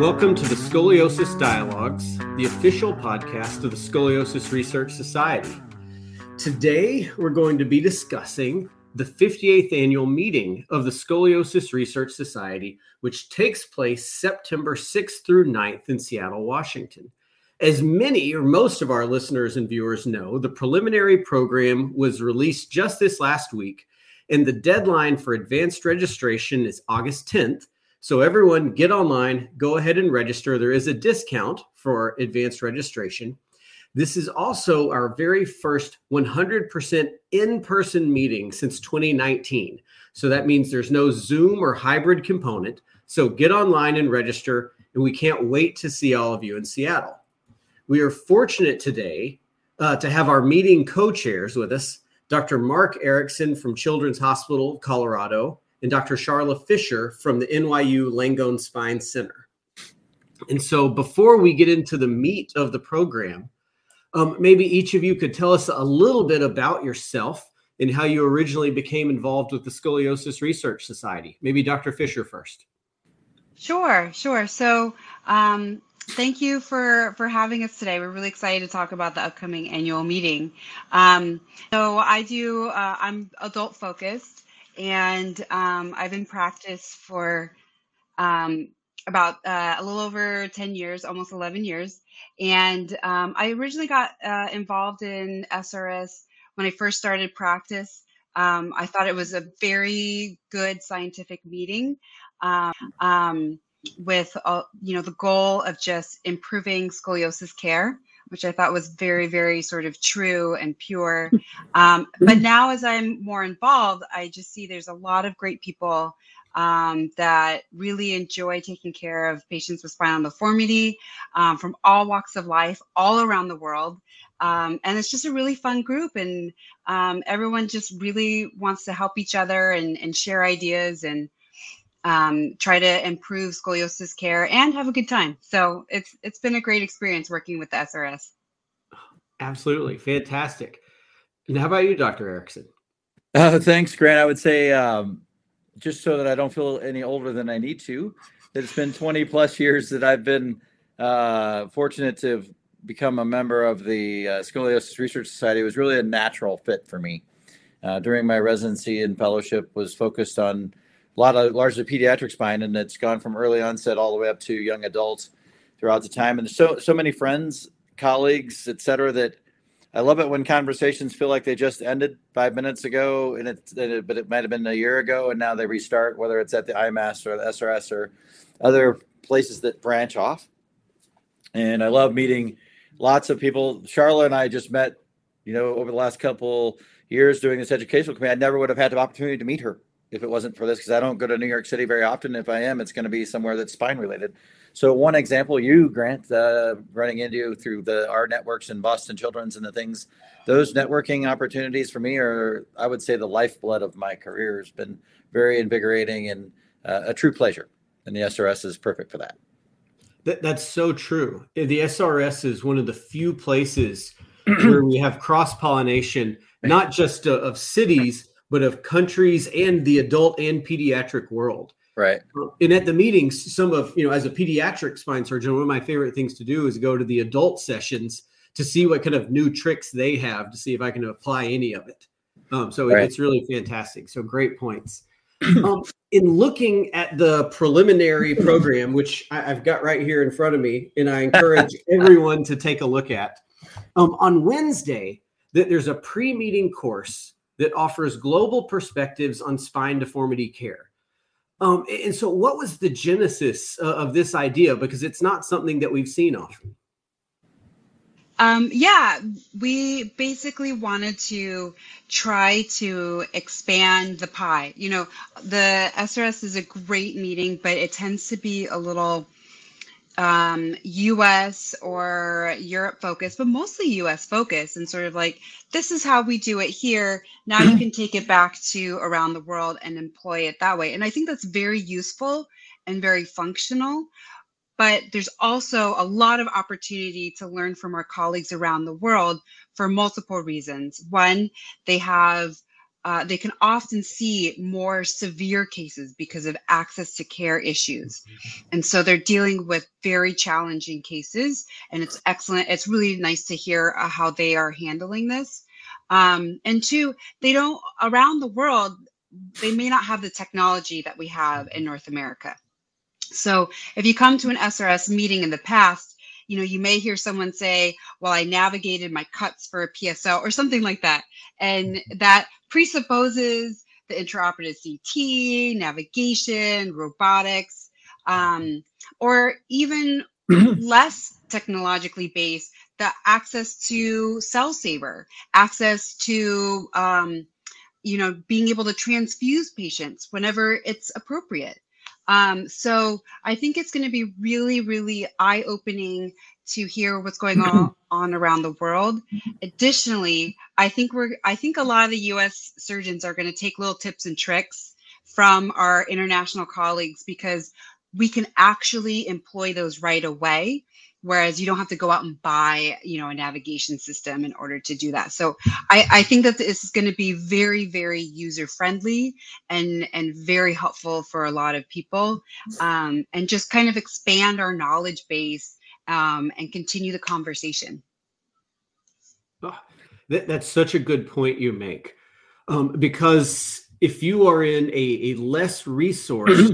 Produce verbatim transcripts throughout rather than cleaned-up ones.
Welcome to the Scoliosis Dialogues, the official podcast of the Scoliosis Research Society. Today, we're going to be discussing the fifty-eighth annual meeting of the Scoliosis Research Society, which takes place September sixth through ninth in Seattle, Washington. As many or most of our listeners and viewers know, the preliminary program was released just this last week, and the deadline for advanced registration is August tenth. So everyone get online, go ahead and register. There is a discount for advanced registration. This is also our very first one hundred percent in-person meeting since twenty nineteen. So that means there's no Zoom or hybrid component. So get online and register, and we can't wait to see all of you in Seattle. We are fortunate today uh, to have our meeting co-chairs with us, Doctor Mark Erickson from Children's Hospital, Colorado, and Doctor Sharla Fisher from the N Y U Langone Spine Center. And so before we get into the meat of the program, um, maybe each of you could tell us a little bit about yourself and how you originally became involved with the Scoliosis Research Society. Maybe Doctor Fisher first. Sure, sure. So um, thank you for, for having us today. We're really excited to talk about the upcoming annual meeting. Um, so I do, uh, I'm adult focused. And um, I've been in practice for um, about uh, a little over ten years, almost eleven years. And um, I originally got uh, involved in S R S when I first started practice. Um, I thought it was a very good scientific meeting um, um, with, uh, you know, the goal of just improving scoliosis care, which I thought was very, very sort of true and pure. Um, but now as I'm more involved, I just see there's a lot of great people um, that really enjoy taking care of patients with spinal deformity um, from all walks of life, all around the world. Um, and it's just a really fun group, and um, everyone just really wants to help each other and, and share ideas and um, try to improve scoliosis care and have a good time. So it's it's been a great experience working with the S R S. Absolutely. Fantastic. And how about you, Doctor Erickson? Uh, thanks, Grant. I would say, um, just so that I don't feel any older than I need to, that it's been twenty plus years that I've been uh, fortunate to have become a member of the uh, Scoliosis Research Society. It was really a natural fit for me. Uh, during my residency and fellowship was focused on a lot of largely pediatric spine, and it's gone from early onset all the way up to young adults throughout the time. And so, so many friends, colleagues, et cetera, that I love it when conversations feel like they just ended five minutes ago, and it, it but it might have been a year ago, and now they restart, whether it's at the I M A S or the S R S or other places that branch off. And I love meeting lots of people. Sharla and I just met, you know, over the last couple years doing this educational committee. I never would have had the opportunity to meet her if it wasn't for this, because I don't go to New York City very often. If I am, it's going to be somewhere that's spine related. So one example, you, Grant, uh, running into through the our networks in Boston Children's and the things, those networking opportunities for me are, I would say, the lifeblood of my career. Has been very invigorating and uh, a true pleasure. And the S R S is perfect for that. That, that's so true. The S R S is one of the few places where we have cross-pollination, not just uh, of cities, but of countries and the adult and pediatric world. Right. And at the meetings, some of, you know, as a pediatric spine surgeon, one of my favorite things to do is go to the adult sessions to see what kind of new tricks they have to see if I can apply any of it. Um, so right. It's really fantastic. So great points. um, in looking at the preliminary program, which I, I've got right here in front of me, and I encourage everyone to take a look at, um, on Wednesday, that there's a pre-meeting course that offers global perspectives on spine deformity care. Um, and so what was the genesis uh, of this idea? Because it's not something that we've seen often. Um, yeah, we basically wanted to try to expand the pie. You know, the S R S is a great meeting, but it tends to be a little um, U S or Europe focused, but mostly U S focused, and sort of like, this is how we do it here. Now you can take it back to around the world and employ it that way. And I think that's very useful and very functional. But there's also a lot of opportunity to learn from our colleagues around the world for multiple reasons. One, they have uh, they can often see more severe cases because of access to care issues. And so they're dealing with very challenging cases, and it's excellent. It's really nice to hear uh, how they are handling this. Um, and two, they don't, around the world, they may not have the technology that we have in North America. So if you come to an S R S meeting in the past, you know, you may hear someone say, well, I navigated my cuts for a P S O or something like that. And that presupposes the intraoperative C T, navigation, robotics, um, or even less technologically based, the access to Cell Saver, access to, um, you know, being able to transfuse patients whenever it's appropriate. Um, so I think it's going to be really, really eye-opening to hear what's going on, on around the world. Additionally, I think we're, I think a lot of the U S surgeons are going to take little tips and tricks from our international colleagues, because we can actually employ those right away. Whereas you don't have to go out and buy, you know, a navigation system in order to do that. So I, I think that this is going to be very, very user friendly and and very helpful for a lot of people, um, and just kind of expand our knowledge base um, and continue the conversation. Oh, that, that's such a good point you make, um, because if you are in a, a less resourced,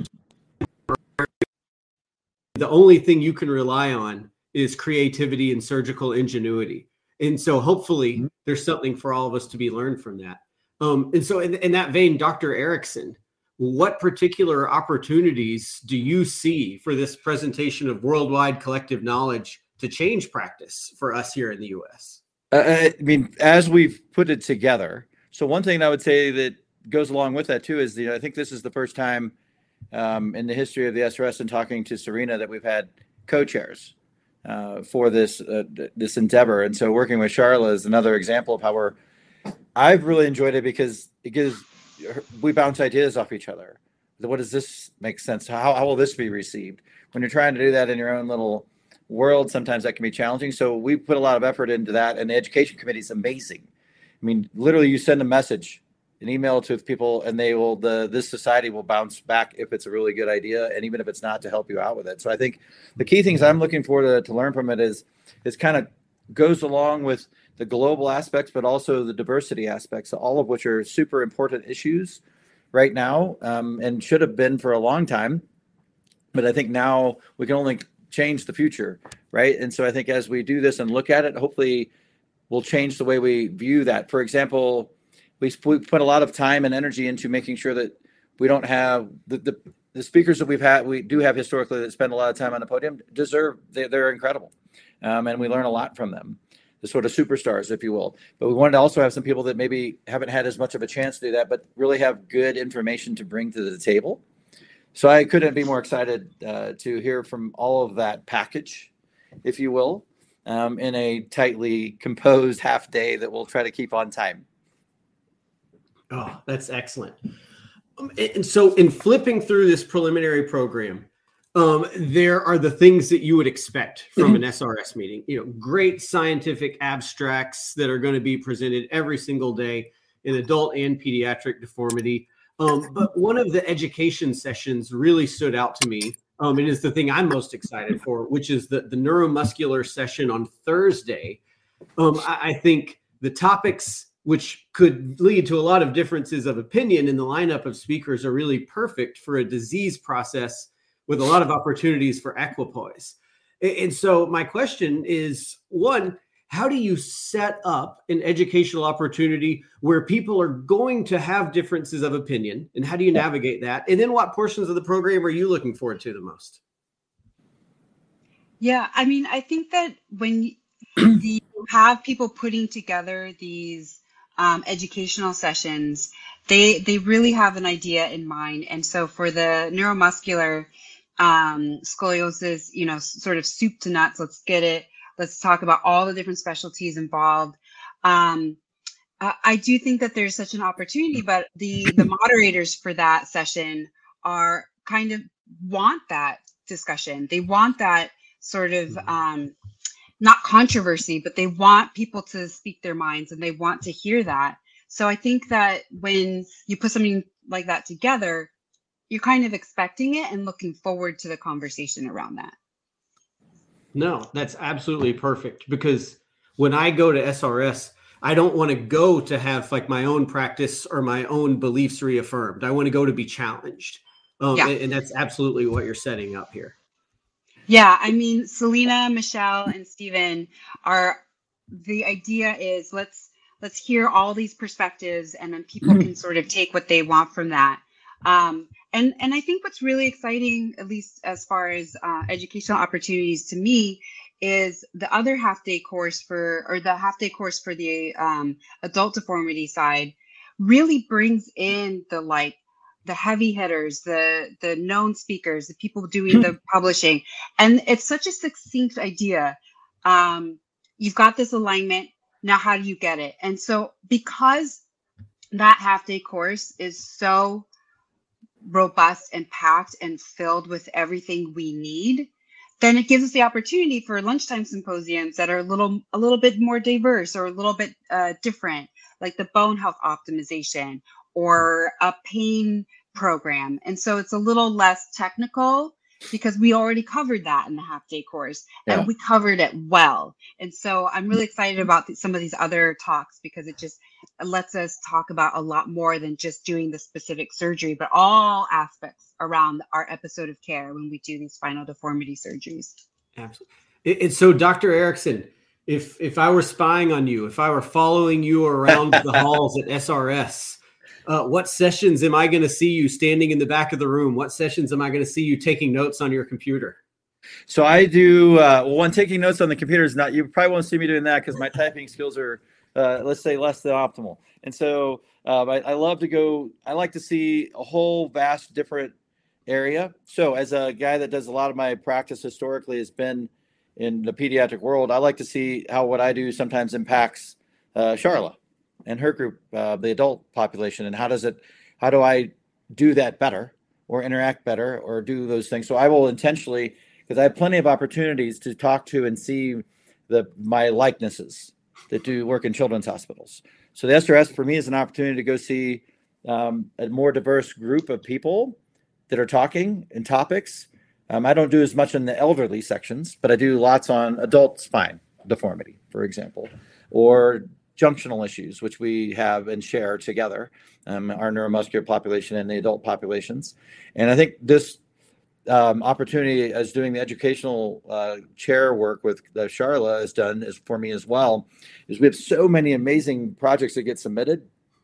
the only thing you can rely on is creativity and surgical ingenuity. And so hopefully mm-hmm. there's something for all of us to be learned from that. Um, and so in, in that vein, Doctor Erickson, what particular opportunities do you see for this presentation of worldwide collective knowledge to change practice for us here in the U S? Uh, I mean, as we've put it together, so one thing I would say that goes along with that too is, you know, I think this is the first time um, in the history of the S R S and talking to Serena that we've had co-chairs uh, for this uh, this endeavor. And so working with Charla is another example of how we're, I've really enjoyed it because it gives, we bounce ideas off each other. What does this make sense? How, how will this be received? When you're trying to do that in your own little world, sometimes that can be challenging. So we put a lot of effort into that, and the education committee is amazing. I mean, literally you send a message, an email to people, and they will, the this society will bounce back if it's a really good idea, and even if it's not, to help you out with it. So I think the key things I'm looking for to, to learn from it is, is kind of goes along with the global aspects, but also the diversity aspects, all of which are super important issues right now, um, and should have been for a long time. But I think now we can only change the future, right? And so I think as we do this and look at it, hopefully we'll change the way we view that. For example, we put a lot of time and energy into making sure that we don't have the, the, the speakers that we've had, we do have historically that spend a lot of time on the podium, deserve, they, they're incredible. Um, and we learn a lot from them, the sort of superstars, if you will. But we wanted to also have some people that maybe haven't had as much of a chance to do that, but really have good information to bring to the table. So I couldn't be more excited uh, to hear from all of that package, if you will, um, in a tightly composed half day that we'll try to keep on time. Oh, that's excellent. Um, and so in flipping through this preliminary program, um, there are the things that you would expect from an S R S meeting. You know, great scientific abstracts that are going to be presented every single day in adult and pediatric deformity. Um, but one of the education sessions really stood out to me, um, and is the thing I'm most excited for, which is the, the neuromuscular session on Thursday. Um, I, I think the topics, which could lead to a lot of differences of opinion in the lineup of speakers, are really perfect for a disease process with a lot of opportunities for equipoise. And so my question is, one, how do you set up an educational opportunity where people are going to have differences of opinion, and how do you navigate that? And then what portions of the program are you looking forward to the most? Yeah, I mean, I think that when you have people putting together these um, educational sessions, they they really have an idea in mind. And so for the neuromuscular um, scoliosis, you know, sort of soup to nuts, let's get it. Let's talk about all the different specialties involved. Um, I, I do think that there's such an opportunity, but the, the moderators for that session are kind of want that discussion. They want that sort of, um, not controversy, but they want people to speak their minds, and they want to hear that. So I think that when you put something like that together, you're kind of expecting it and looking forward to the conversation around that. No, that's absolutely perfect, because when I go to S R S, I don't want to go to have like my own practice or my own beliefs reaffirmed. I want to go to be challenged. Um, Yeah. and, and that's absolutely what you're setting up here. Yeah, I mean, Selena, Michelle, and Stephen are, the idea is let's let's hear all these perspectives, and then people can sort of take what they want from that. Um, and and I think what's really exciting, at least as far as uh, educational opportunities to me, is the other half day course for, or the half day course for the um, adult deformity side, really brings in the like the heavy hitters, the the known speakers, the people doing the publishing. And it's such a succinct idea. Um, you've got this alignment. Now, how do you get it? And so because that half day course is so robust and packed and filled with everything we need, then it gives us the opportunity for lunchtime symposiums that are a little a little bit more diverse or a little bit uh, different, like the bone health optimization or a pain program. And so it's a little less technical because we already covered that in the half day course, and Yeah. we covered it well. And so I'm really excited about th- some of these other talks, because it just lets us talk about a lot more than just doing the specific surgery, but all aspects around our episode of care when we do these spinal deformity surgeries. Absolutely. And so, Doctor Erickson, if if I were spying on you, if I were following you around the halls at S R S, uh, what sessions am I going to see you standing in the back of the room? What sessions am I going to see you taking notes on your computer? So I do, uh, well, when taking notes on the computer is not, you probably won't see me doing that because my typing skills are, uh, let's say, less than optimal. And so uh, I, I love to go, I like to see a whole vast different area. So as a guy that does a lot of my practice historically has been in the pediatric world, I like to see how what I do sometimes impacts uh, Charla and her group, uh, the adult population, and how does it, how do I do that better or interact better or do those things? So I will intentionally, because I have plenty of opportunities to talk to and see the my likenesses that do work in children's hospitals. So the S R S for me is an opportunity to go see um, a more diverse group of people that are talking in topics. Um, I don't do as much in the elderly sections, but I do lots on adult spine deformity, for example, or junctional issues, which we have and share together, um, our neuromuscular population and the adult populations. And I think this um, opportunity as doing the educational uh, chair work with uh, Charla has done is for me as well, is we have so many amazing projects that get submitted.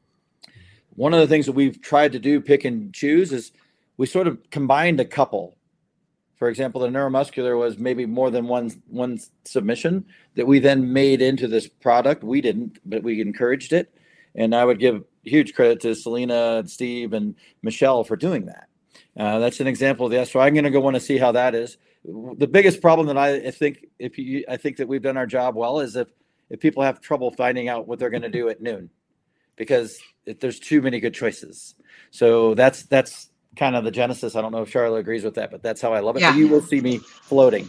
One of the things that we've tried to do, pick and choose, is we sort of combined a couple. For example, the neuromuscular was maybe more than one one submission that we then made into this product. We didn't, but we encouraged it. And I would give huge credit to Selena, Steve, and Michelle for doing that. Uh, that's an example of that. So I'm going to go want to see how that is. The biggest problem that I think, if you, I think that we've done our job well, is if if people have trouble finding out what they're going to do at noon, because if there's too many good choices. So that's that's. kind of the genesis. I don't know if Charlotte agrees with that, but that's how I love it. Yeah. You will see me floating.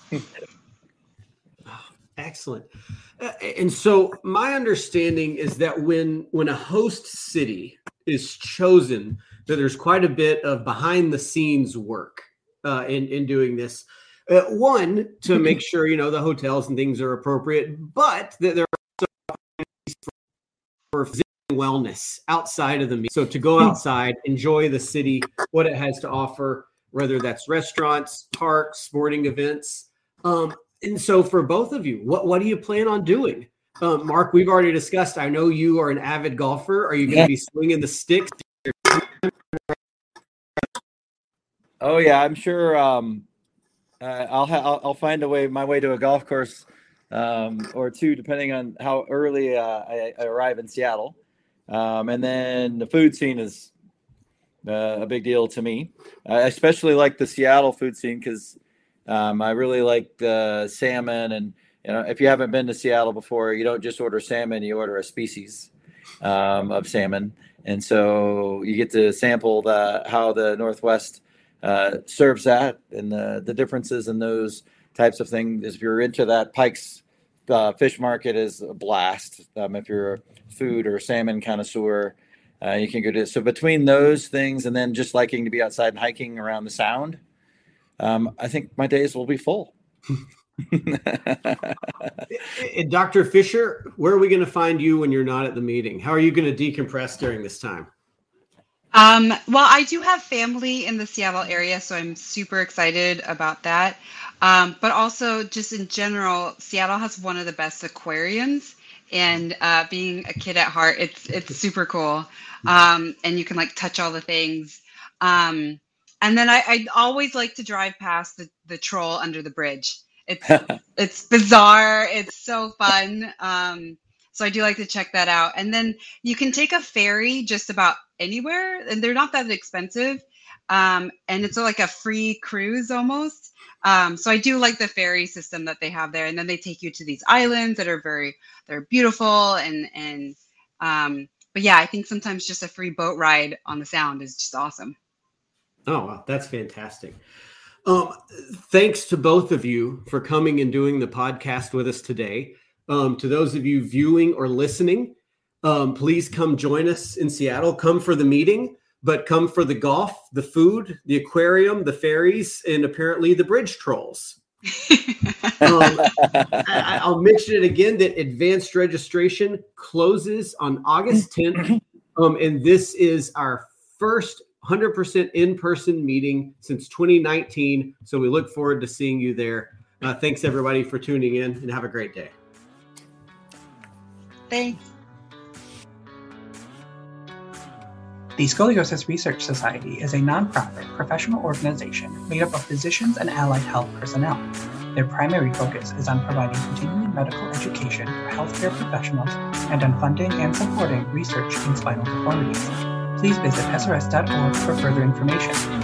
Excellent. Uh, and so my understanding is that when when a host city is chosen, that there's quite a bit of behind the scenes work uh, in in doing this. Uh, one, to make sure you know the hotels and things are appropriate, but that there are also opportunities for, for wellness outside of the meeting. So to go outside, enjoy the city, what it has to offer, whether that's restaurants, parks, sporting events. Um, and so for both of you, what, what do you plan on doing? Um, Mark, we've already discussed, I know you are an avid golfer. Are you going to be swinging the sticks? Oh yeah, I'm sure um, uh, I'll, ha- I'll I'll find a way, my way to a golf course um, or two, depending on how early uh, I, I arrive in Seattle. Um, and then the food scene is uh, a big deal to me. I especially like the Seattle food scene because um, I really like the salmon. And you know, if you haven't been to Seattle before, you don't just order salmon; you order a species um, of salmon, and so you get to sample the how the Northwest uh, serves that and the the differences in those types of things. If you're into that Pike's uh, fish market is a blast. Um, if you're a food or salmon connoisseur, uh, you can go to. So between those things and then just liking to be outside and hiking around the Sound, um, I think my days will be full. Doctor Fisher, where are we going to find you when you're not at the meeting? How are you going to decompress during this time? Um, well, I do have family in the Seattle area, so I'm super excited about that. Um, but also, just in general, Seattle has one of the best aquariums, and uh, being a kid at heart, it's it's super cool. Um, and you can like touch all the things. Um, and then I, I always like to drive past the, the troll under the bridge. It's it's bizarre. It's so fun. Um, so I do like to check that out. And then you can take a ferry just about anywhere, and they're not that expensive. Um, and it's like a free cruise almost. Um, so I do like the ferry system that they have there. And then they take you to these islands that are very, they're beautiful. And, and, um, but yeah, I think sometimes just a free boat ride on the Sound is just awesome. Oh, wow, that's fantastic. Um, thanks to both of you for coming and doing the podcast with us today. Um, to those of you viewing or listening, um, please come join us in Seattle. Come for the meeting, but come for the golf, the food, the aquarium, the ferries, and apparently the bridge trolls. um, I, I'll mention it again that advanced registration closes on August tenth. Um, and this is our first one hundred percent in-person meeting since twenty nineteen. So we look forward to seeing you there. Uh, thanks, everybody, for tuning in, and have a great day. Thanks. The Scoliosis Research Society is a nonprofit professional organization made up of physicians and allied health personnel. Their primary focus is on providing continuing medical education for healthcare professionals and on funding and supporting research in spinal deformities. Please visit S R S dot org for further information.